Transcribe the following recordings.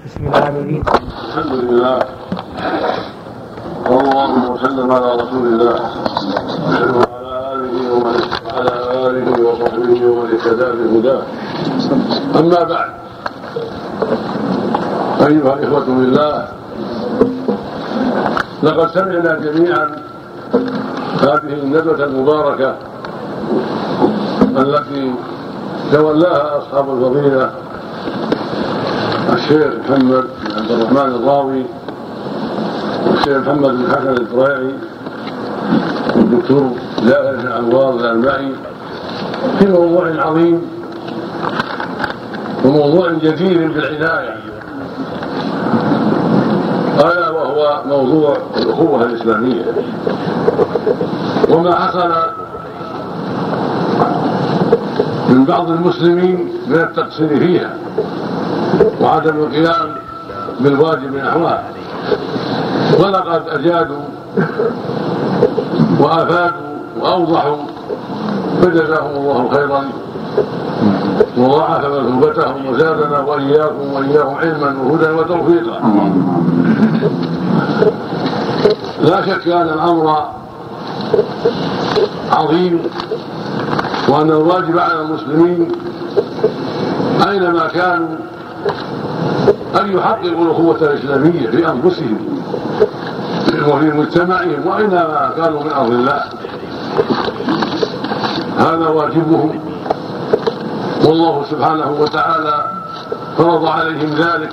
بسم العاملين. الحمد لله اللهم وسلم على رسول الله وعلى آله وصحبه ومن اهتدى بهداه. أما بعد، أيها الإخوة بالله، لقد سمعنا جميعا هذه الندوة المباركة التي تولاها أصحاب الفضيلة الشيخ محمد بن عبد الرحمن الراوي والشيخ محمد بن حسن الدريعي والدكتور زاهر بن عنوار الألمعي في موضوع عظيم وموضوع جدير بالعناية، ألا وهو موضوع الأخوة الإسلامية وما حصل من بعض المسلمين من التقصير فيها وعدم القيام بالواجب نحوها. ولقد أجادوا وأفادوا وأوضحوا فجزاهم الله خيرا وضاعف مثوبتهم وزادنا وإياهم علما وهدى وتوفيقا. لا شك أن الأمر عظيم وأن الواجب على المسلمين أينما كانوا أن يحققوا الأخوة الإسلامية في أنفسهم وفي مجتمعهم وأينما كانوا من أرض الله. هذا واجبهم، والله سبحانه وتعالى فرض عليهم ذلك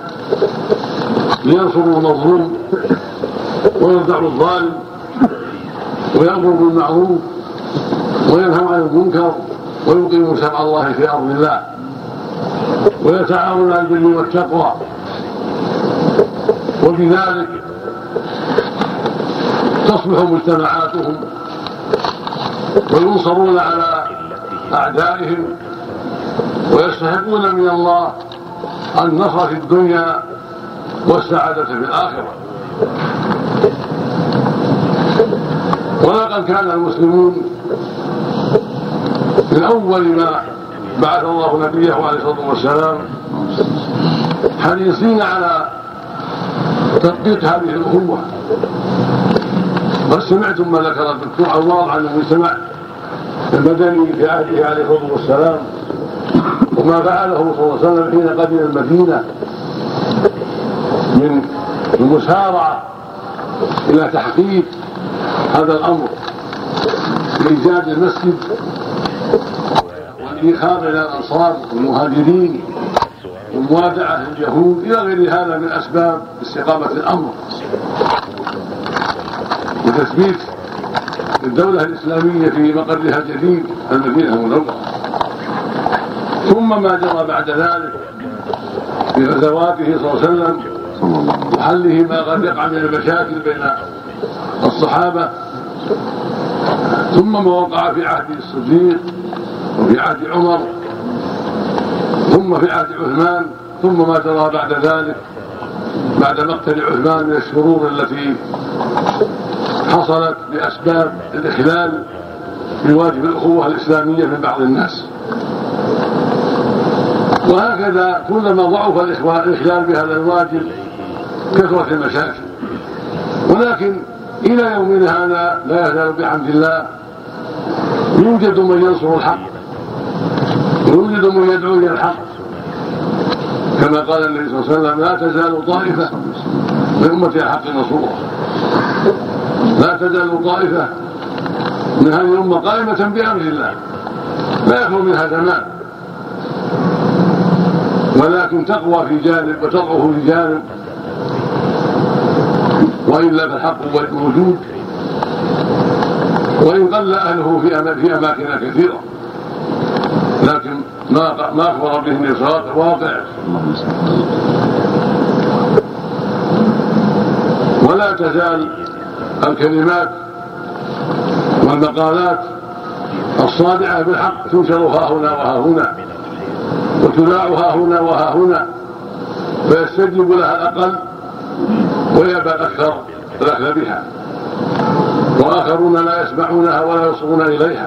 لينصروا المظلوم ويردعوا الظالم ويأمروا بالمعروف وينهوا عن المنكر ويقيموا شرع الله في أرض الله ويتعاونوا على البر والتقوى، وبذلك تصلح مجتمعاتهم وينصرون على أعدائهم ويستحقون من الله النصر في الدنيا والسعادة في الآخرة. ولقد كان المسلمون من أول ما بعث الله نبيه عليه الصلاة والسلام حريصين على تطبيق هذه الأخوة. قد سمعتم ما ذكر الدكتور عنوار عن المجتمع المدني في عهده عليه الصلاة والسلام وما فعله صلى الله عليه وسلم حين قدم المدينة من المسارعة إلى تحقيق هذا الأمر بإيجاد المسجد والإيخاء إلى الأنصار والمهاجرين وموادعة اليهود إلى غير هذا من أسباب استقامة الأمر وتثبيت الدولة الإسلامية في مقرها الجديد المدينة المنورة. ثم ما جرى بعد ذلك في غزواته صلى الله عليه وسلم وحله ما قد يقع من المشاكل بين الصحابة، ثم ما وقع في عهد الصديق وفي عهد عمر ثم في عهد عثمان، ثم ما جرى بعد ذلك بعد مقتل عثمان من الشرور التي حصلت بأسباب الإخلال بواجب الأخوة الإسلامية من بعض الناس. وهكذا كلما ضعف الإخلال بهذا الواجب كثرت المشاكل. ولكن إلى يومنا هذا لا يزال بحمد الله يوجد من ينصر الحق ويوجد من يدعو إلى الحق، كما قال النبي صلى الله عليه وسلم: لا تزال طائفة من أمتي الحق نصورها. لا تزال طائفة من هذه الأمة قائمة بأمر الله لا يخلو منها زمان، ولكن تقوى في جانب وتضعف في جانب، وإلا فالحق موجود وإن قل أهله في أماكن كثيرة، لكن ما أخبر به النصارى واقع. ولا تزال الكلمات والمقالات الصادعة بالحق تنشر ها هنا وها هنا وتذاع ها هنا وها هنا، فيستجيب لها الأقل ويأبى الأكثر الأخذ بها، وآخرون لا يسمعونها ولا يصغون إليها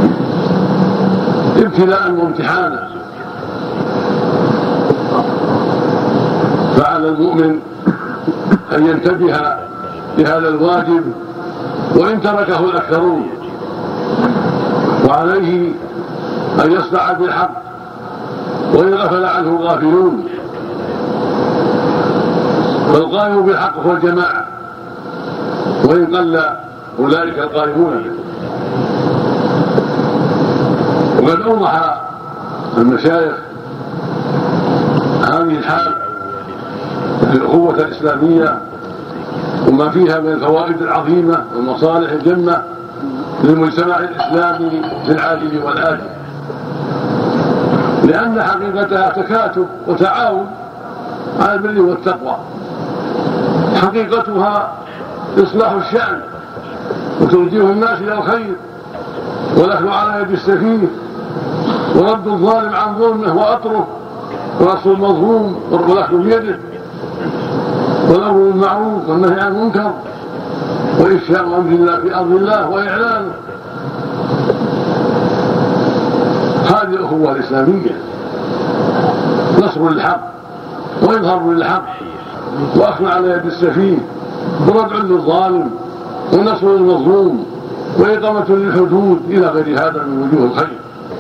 ابتلاء وامتحانا. فعلى المؤمن أن ينتبه لهذا الواجب وإن تركه الأكثرون، وعليه أن يصدع بالحق وإن غفل عنه الغافلون. فالقائم بالحق هو الجماعة وإن قل أولئك القائمون به. وقد أوضح المشايخ هذه الحال في الأخوة الإسلامية وما فيها من الفوائد العظيمة والمصالح الجمة للمجتمع الإسلامي في العاجل والآجل، لأن حقيقتها تكاتف وتعاون على البر والتقوى. حقيقتها إصلاح الشأن وتوجيه الناس إلى الخير والأخذ على يد السفيه ورد الظالم عن ظلمه وأطره ونصر المظلوم والأخذ بيده والأمر بالمعروف والنهي عن المنكر وإفشاء أمر الله في أرض الله وإعلانه. هذه الأخوة الإسلامية نصر للحق وإظهار للحق وأخذ على يد السفيه وردع للظالم ونصر للمظلوم وإقامة للحدود إلى غير هذا من وجوه الخير.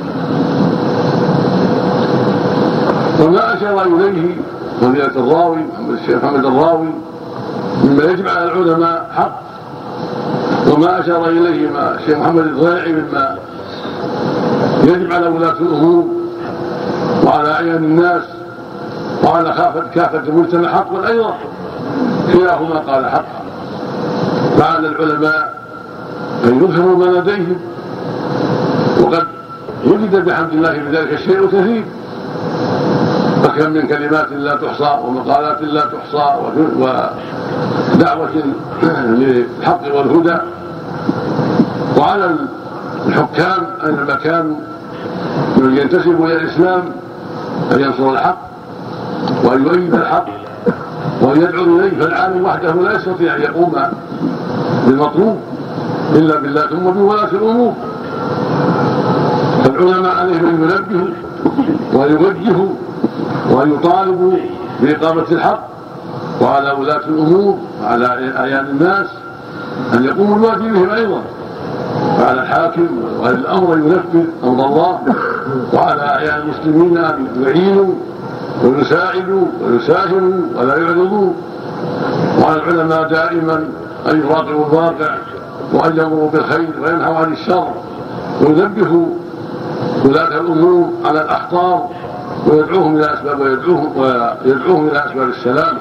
وما أشار إليه فضيلة الراوي الشيخ محمد الراوي مما يجب على العلماء حق، وما أشار إليه الشيخ محمد الضيعي مما يجب على ولاة الأمور وعلى أعيان الناس وعلى كافة المجتمع حق أيضا، كلاهما قال حقا. فعلى العلماء أن يظهروا ما لديهم، وقد وجد بحمد الله بذلك الشيء كثير، فكم من كلمات لا تحصى ومقالات لا تحصى ودعوة للحق والهدى. وعلى الحكام أينما كانوا من ينتسبوا إلى الإسلام أن ينصر الحق وأن يؤيد الحق وأن يدعو إليه، فالعالم وحده لا يستطيع أن يقوم بالمطلوب إلا بالله ثم بولاة الأمور. فالعلماء عليهم أن ينبهوا ويوجهوا وأن يطالبوا بإقامة الحق، وعلى ولاة الأمور وعلى أعيان الناس أن يقوموا بواجبهم أيضا. وعلى الحاكم وعلى الأمر ينفذ أمر الله، وعلى أعيان المسلمين أن يعينوا ويساعدوا ويساهموا ولا يعرضوا. وعلى العلماء دائما أن يراقبوا الواقع وأن يأمروا بالخير وينهوا عن الشر وينبهوا ولاة الأمور على الأخطار ويدعوهم إلى أسباب السلام.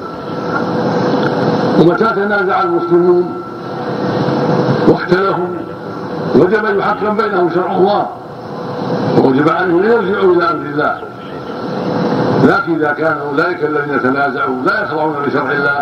ومتى تنازع المسلمون واختلفوا وجب يحكم بينهم شرع الله، ووجب عليهم أن يرجعوا إلى أمر الله. لكن إذا كان أولئك الذين تنازعوا لا يخضعون لشرع الله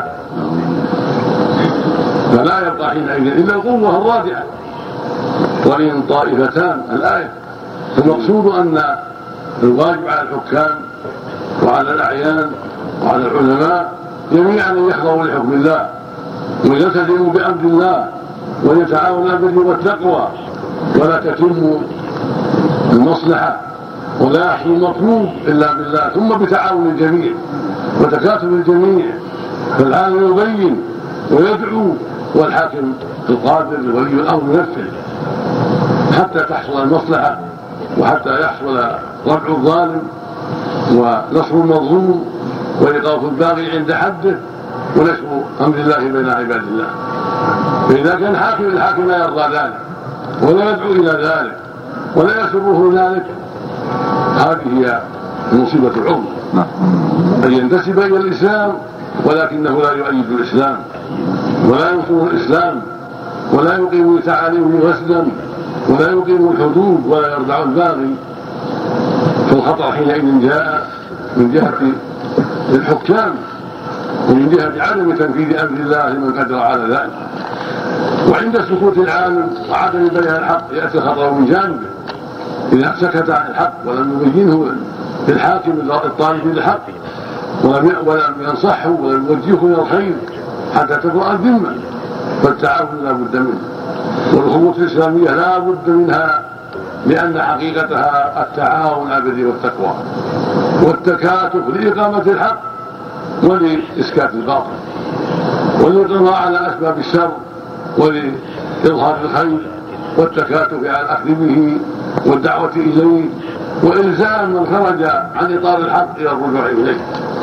فلا يبقى حينئذ إلا القوة الرادعة. وإن طائفتان الآية، فالمقصود أن الواجب على الحكام وعلى الأعيان وعلى العلماء جميعا أن يخضعوا لحكم الله ويلتزموا بأمر الله ويتعاونوا على البر والتقوى، ولا تتم المصلحة ولا يحصل المطلوب إلا بالله ثم بتعاون الجميع وتكاتف الجميع. فالعالم يبين ويدعو والحاكم القادر ولي الأمر ينفذ حتى تحصل المصلحة وحتى يحصل رفع الظالم ونصر المظلوم وإيقاف الباغي عند حده ونشر أمر الله بين عباد الله. فإذا كان الحاكم لا يرضى ذلك ولا يدعو إلى ذلك ولا يسره ذلك، هذه هي المصيبة العظمى. أن ينتسب إلى الإسلام ولكنه لا يؤيد الإسلام ولا ينصر الإسلام ولا يقيم تعاليمه غسلا ولا يقيم الحدود ولا يردع الباغي. فالخطر حينئذ جاء من جهة الحكام ومن جهة عدم تنفيذ أمر الله لمن قدر على ذلك. وعند سكوت العالم وعدم بيان الحق يأتي الخطر من جانبه. إذا سكت عن الحق ولم يبينه للحاكم الطالب للحق ولم ينصحه ولم يوجهه إلى الخير حتى تبرأ الذمة، فالتعاون لا بد منه. والأخوة الإسلامية لا بد منها، لأن حقيقتها التعاون على البر والتقوى والتكاتف لإقامة الحق ولإسكات الباطل وللقضاء على أسباب الشر ولإظهار الخير والتكاتف على الأخذ به والدعوة إليه وإلزام من خرج عن إطار الحق إلى الرجوع إليه.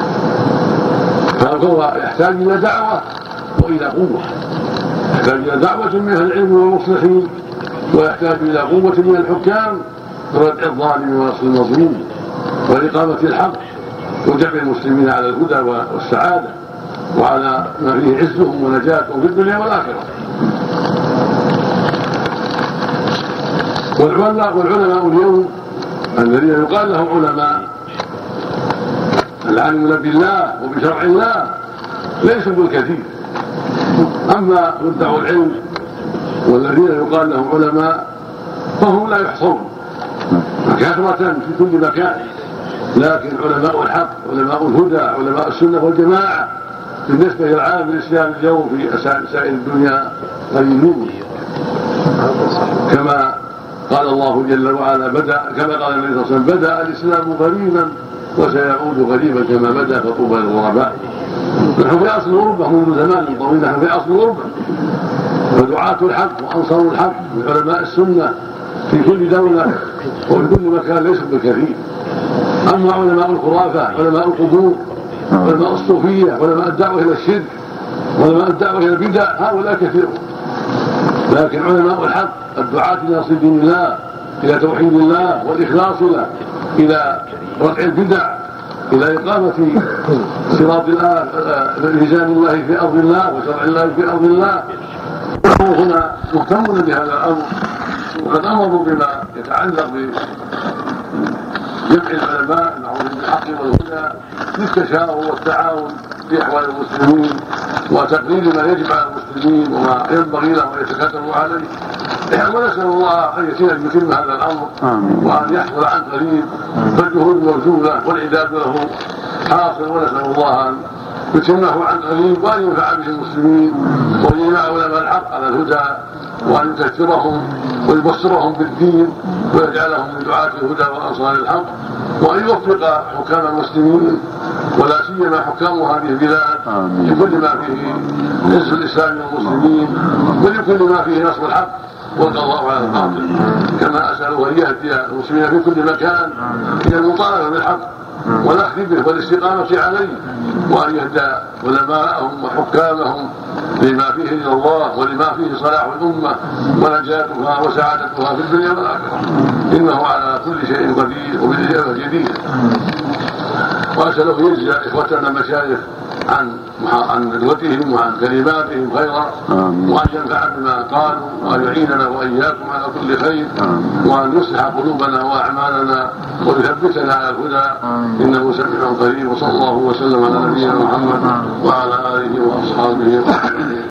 فهو يحتاج إلى دعوة وإلى قوة، يحتاج إلى دعوة من أهل العلم والمصلحين، ويحتاج إلى قوة من الحكام لردع الظالم ونصر المظلوم وإقامة الحق وجمع المسلمين على الهدى والسعادة وعلى ما فيه عزهم ونجاتهم في الدنيا والآخرة. والعلماء اليوم الذين يقال لهم علماء العالمون بالله وبشرع الله ليسوا بالكثير، أما مدعوا العلم والذين يقال لهم علماء فهم لا يحصرون كثرة في كل مكان، لكن علماء الحق علماء الهدى علماء السنة والجماعة بالنسبة للعالم الإسلامي اليوم في سائر الدنيا قليلون. كما قال الله جل وعلا كما قال النبي صلى الله عليه وسلم بدأ الإسلام غريبا وسيعود غريبا كما بدأ فطوبى للغرباء. نحن في أصل الغربة منذ زمان طويل، نحن في أصل الغربة، ودعاة الحق وأنصار الحق من علماء السنة في كل دولة وفي كل مكان ليسوا بالكثير. أما علماء الخرافة علماء القبور علماء الصوفية علماء الدعوة إلى الشرك علماء الدعوة إلى البدع هؤلاء كثيرون، لكن علماء الحق الدعاة إلى نصر دين الله إلى توحيد الله والإخلاص له إلى رفع البدع إلى إقامة صراط ميزان الله في أرض الله وشرع الله في أرض الله هنا مهتمون بهذا الأمر، وقد أمروا بما يتعلق بجمع العلماء المعروفين بالحق والهدى للتشاور والتعاون في أحوال المسلمين وتقرير ما يجب على المسلمين وما ينبغي لهم أن يتكاتفوا عليه. ونسأل الله أن يتم هذا الأمر وأن يحصل عن قريب، فالجهود موجودة والعداد له حاصل، ونسأل الله أن يتمه عن قريب وأن ينفع به المسلمين وأن يجمع علماء الحق على الهدى وأن يكثرهم ويبصرهم بالدين ويجعلهم من دعاة الهدى وأنصار الحق، وأن يوفق حكام المسلمين ولا سيما حكام هذه البلاد لكل ما فيه عز الإسلام والمسلمين ولكل ما فيه نصر الحق والقضاء على الباطل. كما أسأله أن يهدي المسلمين في كل مكان إلى المطالبة بالحق والأخذ به والاستقامة عليه، وأن يهدى علماءهم وحكامهم لما فيه رضا الله ولما فيه صلاح الأمة ونجاتها وسعادتها في الدنيا والآخرة، إنه على كل شيء قدير وبالإجابة جديد. وأسأله يجزي إخوتنا المشايخ عن ندوتهم وعن كلماتهم خيرا، وأن ينفع بما قالوا وأن يعيننا وإياكم على كل خير، وأن يصلح قلوبنا وأعمالنا ويثبتنا على الهدى إنه سميع قريب. وصلى الله وسلم على نبينا محمد وعلى آله وأصحابه